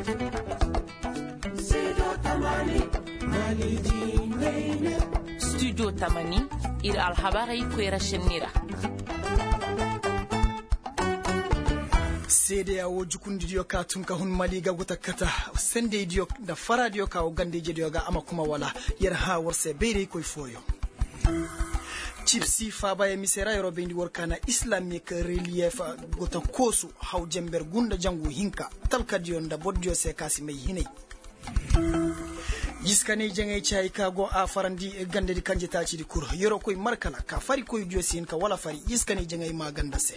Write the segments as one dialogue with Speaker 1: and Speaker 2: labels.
Speaker 1: Studio Tamani ir alhabari kwera shenira.
Speaker 2: Sede ya wojukundi diyo ka tunka hun maliga gutakata sende diyo da fara diyo ka ugande je diyo ga ama kuma wala yar ha warse bere koy foyo. Chipsi faba ya misera yoro bendi workana islamic relief gota kosu haw jember gunda jangu hinka talka diyo nda boddiyo se kasi mai hinai. Yiskane jengay chay ka go a farandi gande di kanje taci di kur yoro koy markala ka fari koy diyo sin ka wala fari yiskane jengay ma ganda se.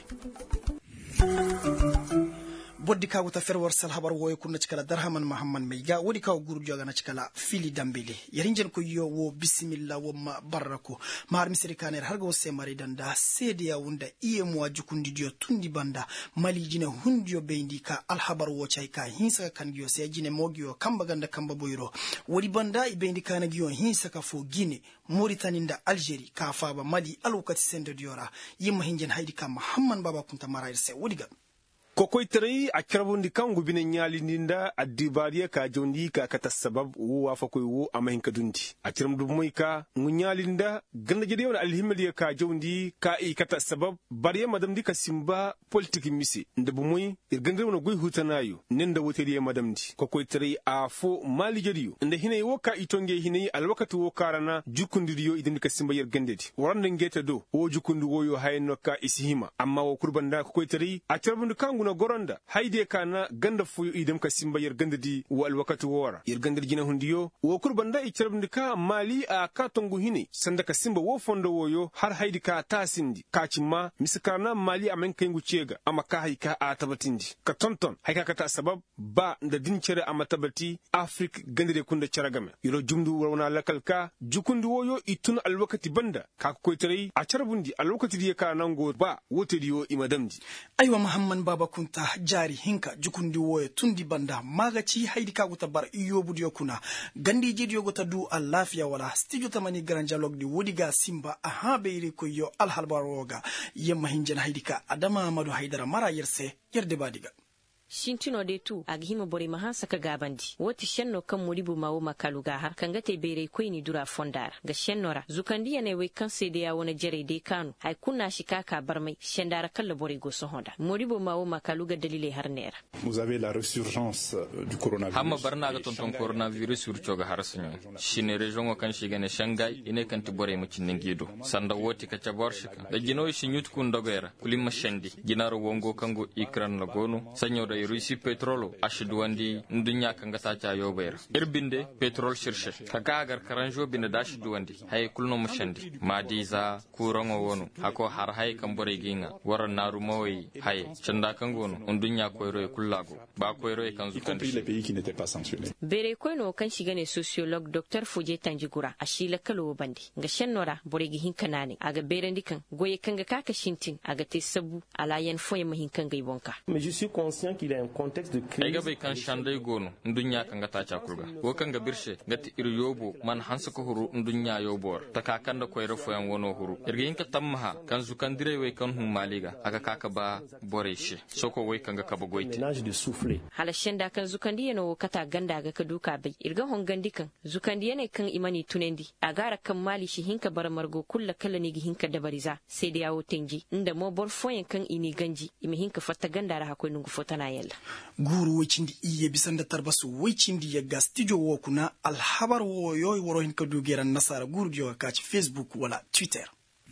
Speaker 2: Boddi kagu ta ferwar sal habar woy kunna cikala darhaman muhammad meiga wodi kaw guru joga na cikala fili dambele yarinjen ko yo wo bismillah wo ma barako mar misri kaner harga wose mari danda sede ya wunda iye mo wajukundi dio tundi banda mali jine hundio beindi ka al habar wo chay ka hinsa kan gyo se jine mogyo kamba ganda kamba boyro wodi banda beindi kana gyo hinsa ka fo gine Mauritanie nda Algerie ka faba mali alwakati sende diora yimma hinjen haydi ka muhammad baba kunta marairse wodi ga
Speaker 3: kokoy tere a karabundi kangu bine nyali ninda adibariya ka jondi ka kata sabab wo wafa koy wo amahin ka dundi a tiram du moy ka ngu nyali nda ganda jede wona alhimliya ka jondi ka i kata sabab bariya madam di ka simba politique misi nda bu moy ganda wona goy hutanayo nenda woteri madam di kokoy tere a fo mali jediyo nda hinay wo ka itonge hinay alwakati wo karana jukundiriyo idin ka simba yer gandedi warande ngeta do wo jukundi wo yo hayno ka isihima amma wo kurbanda kokoy tere a karabundi kangu na goronda haide kana ganda fuyo idam ka simba yer ganda di wal wakati wora yer ganda jina hundiyo wo kurbanda i cerbndi ka mali a ka tongu hine sanda ka simba wo fondo woyo har haidi ka tasindi ka cimma misikana mali amen kayngu cega ama ka hayka a tabatindi ka tonton hayka ka ta sabab ba nda din cere ama tabati afrique ganda de kunda caragame yoro jumdu wona lakal ka jukundu woyo itun al wakati banda ka ko tere a cerbundi al wakati di ka nango ba wote diyo imadamdi
Speaker 2: aywa muhammad baba kunta jari hinka jukundi woye tundi banda magaci haidi kagu tabar iyo budiyo kuna gandi jediyo gota du alafiya wala studio tamani garanja log di wodiga simba aha beiri ko yo alhalbaroga yemma hinjen haidi ka adama amadu haidara mara yerse yerde badiga
Speaker 4: Shintino de tu aghima bore maha saka gabandi woti shenno kan muribu mawo makalu ga har kan gate bere koini dura fondara ga shennora zukandiya ne we kan sede ya wona jere de kanu hay kunna shikaka barmai shendara kala bore go so honda muribu mawo makalu ga dalile har nera
Speaker 5: vous avez la resurgence du coronavirus
Speaker 6: hamma barna ga tonton coronavirus urcho ga har sunyo shine region kan shiga ne shanghai ine kan ti bore mu cinnin gido sanda woti ka cabor shika da gino shinyut kun dogera kulimma shandi ginaro wongo kango ikran la gonu sanyo Rusi petrolo ashidwandi ndunya kanga tacha yober irbinde petrol shirshe kaga agar karanjo binde dashi duwandi hay kulno mushandi madiza kurango wonu hako har hay kambore ginga waran naru moyi hay chanda kangono ndunya koyro kullago ba koyro kanzu kan
Speaker 5: les pays qui n'étaient pas sanctionnés
Speaker 4: bere koyno kan shigane sociologue dr Fuje Tanjigura ashila kalo bandi ga shennora boregi hinkanane aga berendi kan goye kanga kaka shintin aga te sabu alayen foye mahinkan gaibonka
Speaker 7: mais je suis conscient qu'il un contexte de crise.
Speaker 6: Aiga bai kan shandai gono ndunya kan ga tacha kurga ko kan ga birshe gati ir yobo man hansa ko huru ndunya yobor ta kakan da koyro foyan wono huru irga yinka tamma kan zukan dire wai kan hum maliga aka kaka ba boreshe soko wai kan ga kaba goite
Speaker 7: ménage de souffler
Speaker 4: halashen da kan zukan diye no kata ganda ga kaduka bai irga hon gandi kan zukan diye ne kan imani tunendi agara kan mali shi hinka bar margo kulla kala ne gi hinka da bariza sai da yawo tenji inda mo bor foyan kan ini ganji imi hinka fatta ganda ra hakoi nungu fotana yalla
Speaker 2: guru wicindi iye bisanda tarbasu wicindi ya studio wo kuna alhabar wo yoy woro hin kadu geran nasara guru dio ka ci Facebook wala Twitter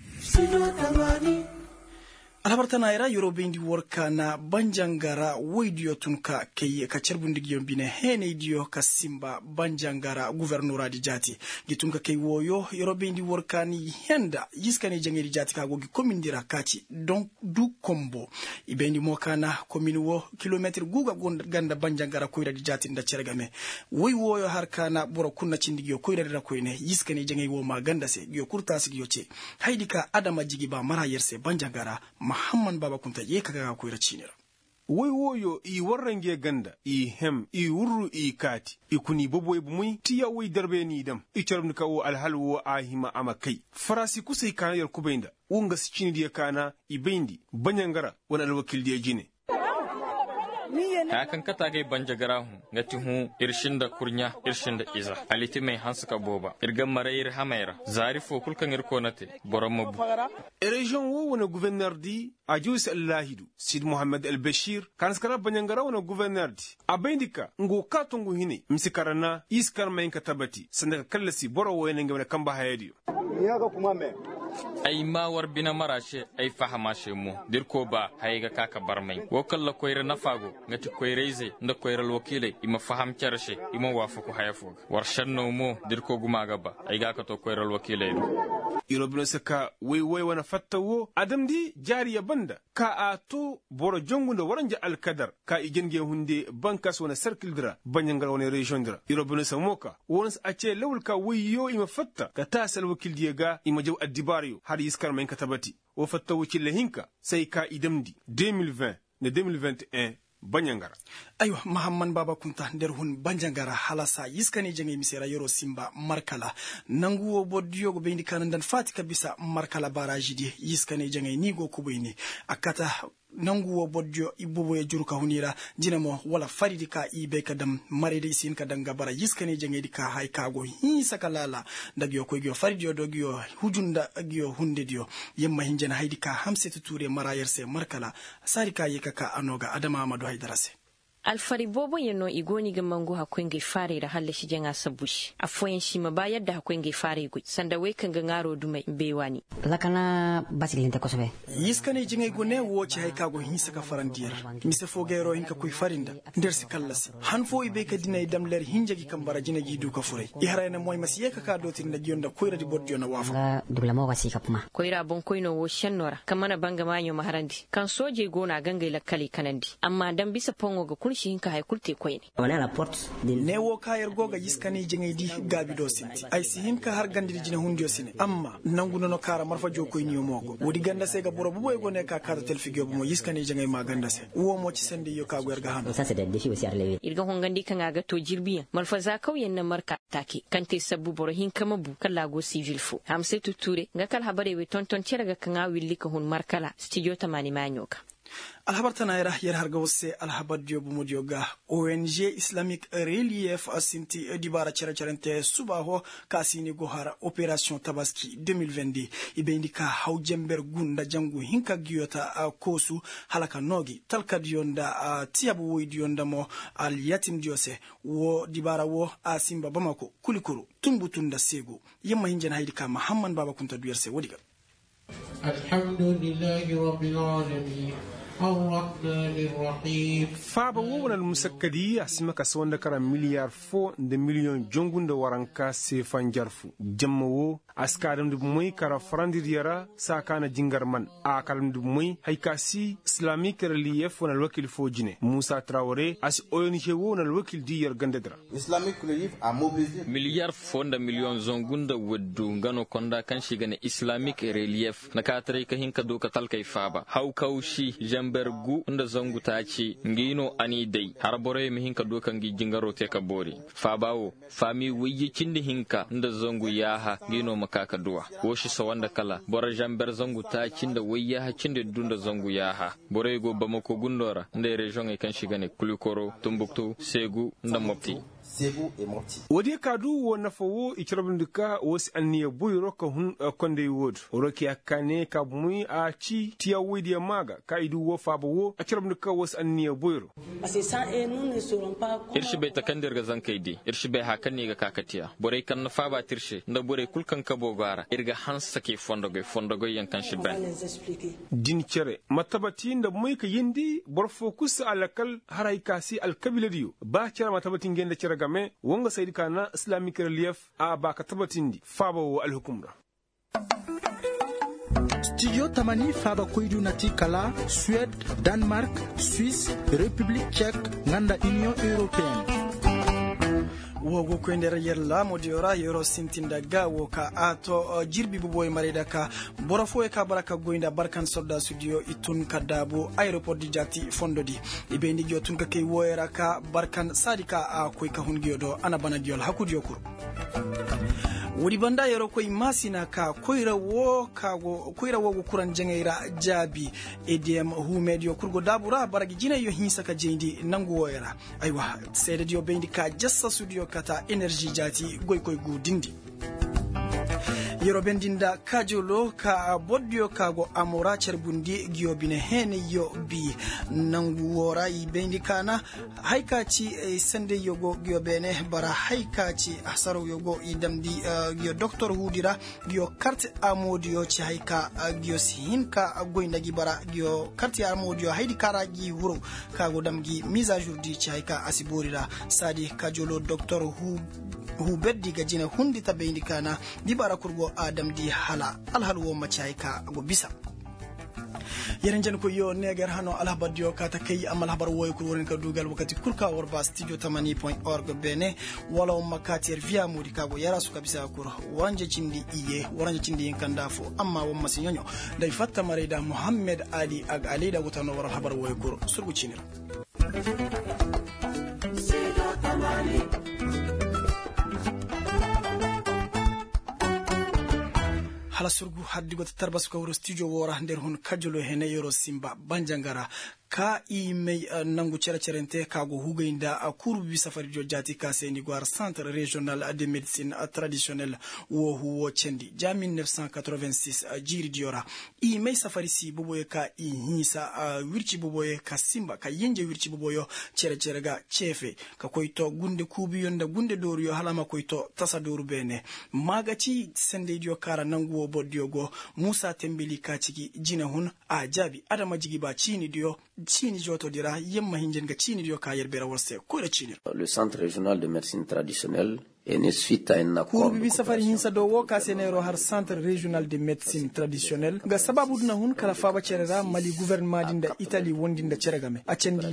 Speaker 2: alhabartana ira Eurobendi worka na banjangara woidiyo tunka kay ka cerbundigiyo bine hene idiyo ka simba banjangara gouverneur di jati gitunka kay woyo Eurobendi worka ni henda yiskani jangeri jati ka gogi komindira kaci donc du kombo ibendi mokana commune wo kilometre guga ganda banjangara koyra di jati nda cergame woy woyo harkana boro kunna cindigiyo koyra dira koyne yiskani jangey wo ma ganda se giyo kurtasi giyo ce haydika adama jigi ba mara yerse banjangara Muhammad baba kunta ye kaga ko ira cinira
Speaker 3: woy woyo i warrange ganda i hem i wurru i kati i kuni boboy bumui tiya woy darbe ni dam i charabni ka wo alhalwo ahima amakai farasi kusai kana yar kubainda wonga sicini dia kana i beindi banyangara wana alwakil dia jine
Speaker 6: ha kan kata gai banja garahu ngati hu irshinda kurnya irshinda iza aliti mai hansuka boba irgan marayir hamaira zarifo kulkan irkonate boramabu
Speaker 3: region wo wona gouverneur di ajus allahidu sid mohammed al bashir kan skara banyangara wona gouverneur di abendika ngo katongu hine msikarana iskar main katabati sandaka kallasi boro wayne ngam kamba hayadi
Speaker 8: niyaga kuma me
Speaker 6: ai ma war bina marashe ai fahamashe mu dirko ba haiga kaka barmai wokalla koyre nafago ngati koyreze nda koyral wakile ima faham charshe ima wafuku hayafu war shanno mo dirko gumaga ba ai ga ka to koyral wakile
Speaker 3: irobino saka way wana fattawo adamdi jariya banda ka ato boro jongunda waranja alkadar ka igenge hunde bankas wana circle dira banyangal wana region dira irobino samoka wons ace lawul ka wayo ima fatta ka tasal wakil diega ima jaw adibariyo har iskar men katabati o fattawo ci lehinka sai ka idamdi 2020 ne 2021 banyangara
Speaker 2: aywa mahamman baba kunta nder hun banjangara halasa yiskani jangi misera yoro simba markala nanguwo boddiyo go bendi kanan fatika bisa markala baraji di yiskani jangi nigo kubayni akata nanguwo boddiyo ibubo e juruka hunira jinamo wala faridi ka ibe kadam marede isin kadam gabara yiskani jangi di ka hay kago hisa kalala ndagyo ko gyo faridi dogyo hujunda gyo hunde dio yemma hinjana haydi ka hamsete toure marayerse markala sarika yeka anoga adama amadu haydarase
Speaker 4: alfari bobo yano igoni ga mango hakwenge fare da halle shi jenga sabushi afoyen shi ma bayar da hakwenge fare gu sanda we kan ga ngaro dumai bewani
Speaker 9: lakana basilinte ko sobe
Speaker 2: yiskane jingay gone woci hay kago hinsa ka farandiyar mise fo gero hinka kuy farinda nder si kallasi han fo ibe ka dinay damler hinjagi kam bara jina gi du ka furay iharayna moy masiye ka dotin da gionda koyra di bodjo na wafa
Speaker 9: dugla mo wasi kapma
Speaker 4: koyra bon koyno wo shennora kamana banga manyo maharandi kan soje gona gangay lakkali kanandi amma dan bisa pongo ga shi hinka hay kulte koyne
Speaker 9: wala la porte
Speaker 2: ne wo kayar goga yiskani jingay di gabi do sinti ay si hinka har gandiri jina hundio sine amma nanguno no kara marfa joko ni mogo wodi ganda se ga boro bubo e gone ka kata telfigyo mo yiskani jingay ma ganda se wo mo ci sende yo ka gwerga hando
Speaker 9: ça c'est des défis aussi à relever
Speaker 4: irga hongandi kan ga to jirbiya marfa za kauyen na marka take kante sabbu boro hinka mabu kala go civil fo hamse tuture ga kal habare we tonton ciraga kan a willi ka hun markala studio tamani manyoka
Speaker 2: alhabartana yer harga wose alhabar diobu modioga ONG Islamic Relief asinti dibara cerente subaho kasini gohara Operation Tabaski 2022 ibendika haujember gunda jangu hinka giyota kosu halaka nogi talka dionda tiabu wo dionda mo al yatim diose wo dibara wo asimba bamako kulikuru tumbutunda sego yemma hinjana haydika Muhammad baba kunta duyerse wodiga
Speaker 10: alhamdulillahi rabbil alamin الرحمن الرحيم
Speaker 3: فابا وونا المسكدي اسمك سوند كرا مليار فو د مليون جونغون د ورانكا سيفان جارفو جمو اسكادم د موي كرا فراندي يرا ساكانا جينغرمان اكالم د موي هيكاسي اسلاميك ريليف ون الوكيل فوجيني موسى تراوري اس اونيكي وون الوكيل دي ير غنددرا
Speaker 11: اسلاميك ريليف ا موبيليزي
Speaker 6: مليار فو د مليون زونغون د ودو غانو كوندا كان شيغن اسلاميك ريليف نكاتري كهين كدو كتال كاي فابا هاو كاوشي bergu nda zangu taci ngino ani dai har bore mi hinka dokan gi jingaro te ka bori fa bawo fami wiyi cindi hinka nda zangu yaha ngino makaka duwa woshi so wanda kala bora jamber zangu taci nda wiya cindi dunda zangu yaha bore go bamako gundora nda region e kan shigane kulikoro tumbuktu segu nda mopti
Speaker 11: Segu et Mopti.
Speaker 3: Wodi kadu wona fawo ikrabundika wosi anniya buyro ko hun konde wod roki akane ka muy a ci tiya widi maga ka idu wo fabo wo ikrabundika wosi anniya buyro
Speaker 6: irshi bai takandir ga zankaidi irshi bai hakanni ga kakatiya bore kan na faba tirshe nda bore kulkan kabo gara irga hansa ke fondogo yankan shi ben
Speaker 3: din cere matabati nda muy ka yindi bor focus alakal haray kasi alkabila diyo ba cere matabati ngenda cere game wonga saydi kana Islamic Relief a baka tabatindi faba wo alhukumra
Speaker 12: studio tamani faba koydu nati kala Suède, Danemark, Suisse, République tchèque nganda Union européenne
Speaker 2: wogo ko nder yella modiora yoro sintinda gawo ka ato jirbi buboy marida ka borafo e ka baraka goinda barkan solda studio itun kadabo aéroport di jati fondodi ibe ndi jotun ka kay woyera ka barkan sadika a koy ka hungiyo do ana bana diol hakudiyo kur wodi banda yoro koy masina ka koyra wo go kuran jangeira jabi edem hu medio kurgo dabura baragi jina yo hinsa ka jendi nangu woyra aywa sede dio bendi ka jassa studio kata energy jati goy gu dindi yero bendinda kajolo ka boddio kago amora cerbundi giobine hene yo bi nangu wora i bendi kana haikaci sende yogo giobene bara haikaci asaro yogo i damdi gio docteur hudira gio carte amodio ci haika gio hinka goindagi bara gio carte amodio haidi karaji wuro kago damgi mise à jour di ci haika asiborira sadi kajolo docteur hu beddi gajine hundi tabeindi kana di bara kurgo adam di hala alhalwo machaika go bisa yeren jan ko yo neger hano alhabadio kata kay amal habar woy ko woren ka dugal wakati kurka warba studio 80.org bene wala makatir via mudi kago yara su kabisa kur wanje cindi iye waranje cindi kandafo amma wo masinyonyo dai fatta marida muhammad ali ag alida gutano war habar woy kur surgu cinira hala surgu haddi gota tarbas ko studio wora nder hon kajolo hene yoro simba banjangara ka imey nangu cerente kago hugayinda kurbi safari jo jati ka seni gwar centre régional de médecine traditionnelle wo huwo cendi ja 1986 jiri diora imey safari si boboye ka hisa wirci boboye ka simba ka yenje wirci boboyo cere ga chefe ka koyto gunde kubi yonda gunde doru yo halama koyto tasa doru bene magaci sende dio kara nangu bodiogo Musa Tembeli ka cigi jina hun a jabi adama jigi ba chini dio chini joto dira yemma hinjen ga chini dio ka yerbera worse ko da chini.
Speaker 8: Le centre régional de médecine traditionnelle est suite à un accord.
Speaker 2: Kurbi safari hinsa do wo ka senero har centre régional de médecine traditionnelle ga sababu duna hun kala faba cerera mali gouvernement dinda Italie wondinda ceregame acendi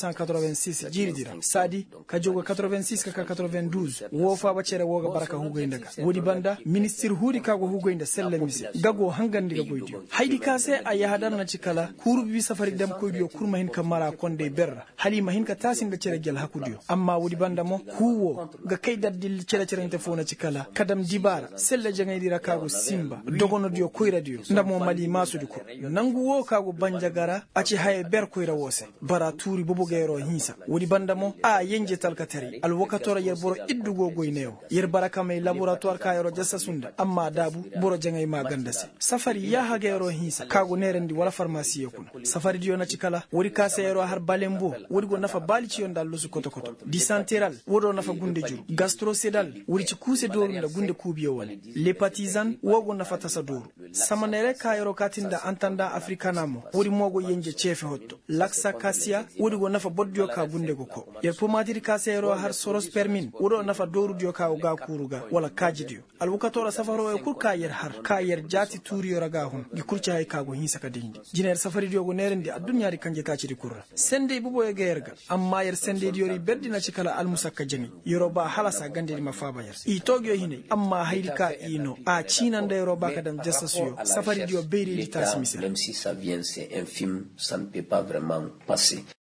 Speaker 2: 1986 jiri dira sadi ka jogo 86 ka 92 wo faba cere wo ga baraka hugo indaga wodi banda ministre hudi ka go hugo inda sellemisi gago hangandi ga boydio haydi ka se a yahadan na cikala kurbi safari dem koydio kurma hin kamara konde berra halima hin ka tasin da ceregel hakudio amma wodi banda mo huwo ga kaydadil cere fona cikala kadam dibara selle jangay dira kago simba dogono dio koyra dio ndamo mali masudu ko nangu wo kago banjagara aci haye ber koyra wose bara turi bobo gero hinsa wodi bandamo a yenje talkatari al wakatora yer boro iddugo goynewo yer baraka may laboratoire kayro jassa sunda amma dabu boro jangay magandase safari ya hagero hinsa kago nerendi wala pharmacie yakuna safari dio na cikala wodi kasero har balembo wodi go nafa balici yonda lusu koto disanteral wodo nafa gunde juru gastrosedal wuri ci kuse doru da gunde kubiyo wani lepatizan wogo na fatasa doru samanere kayoro katinda antanda afrikanamo wuri mogo yenje chefe hotto laksa kasia wuri go nafa boddio ka gunde goko yer pomatiri kasero har soros permin wodo nafa doru dio ka ga kuruga wala kajidio albukatora safaro e kur kayer har kayer jati turiyo raga hun di kurcha hay kago hinsa ka dindi jiner safari dio go nerendi adunya ri kanje ka ciri kurra sende bubo e gerga amma yer sende diori beddina cikala almusakka jami yoruba halasa gande ma fabayar itogyo hine amma hayrika ino a china ndero baka dam jassa suyo safari dio beiri di tasmise
Speaker 8: même si ça vient c'est infime ça ne peut pas vraiment passer.